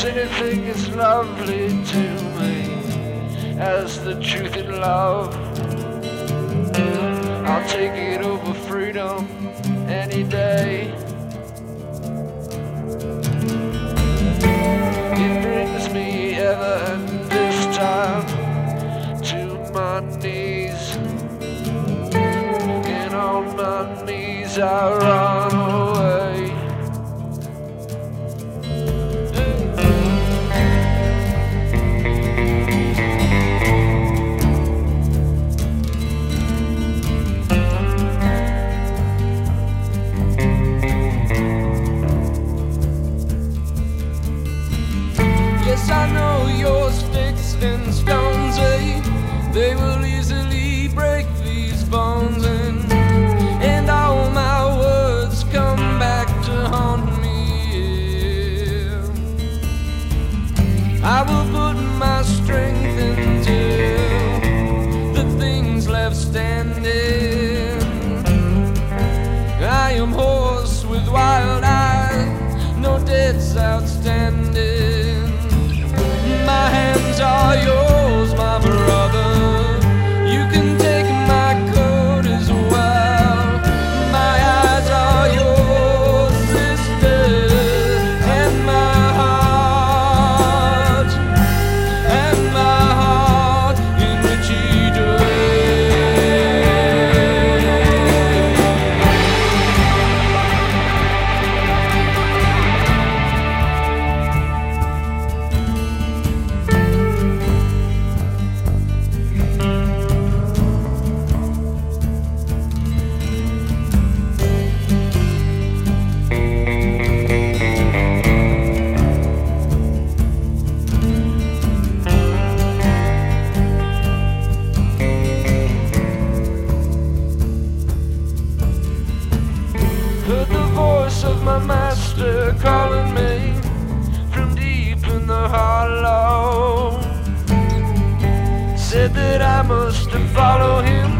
Yes, anything is lovely to me as the truth in love. I'll take it over freedom any day. It brings me ever and this time to my knees. And on my knees I run away. Yes, I know your sticks and stones, they will easily break these bones, and all my words come back to haunt me. I will put my strength into the things left standing. I am hoarse with wild eyes, no debts outstanding. My hands are yours, my brother. You can take my coat as well. My eyes are your sister, and my heart in which he heard the voice of my master calling me from deep in the hollow. Said that I must follow him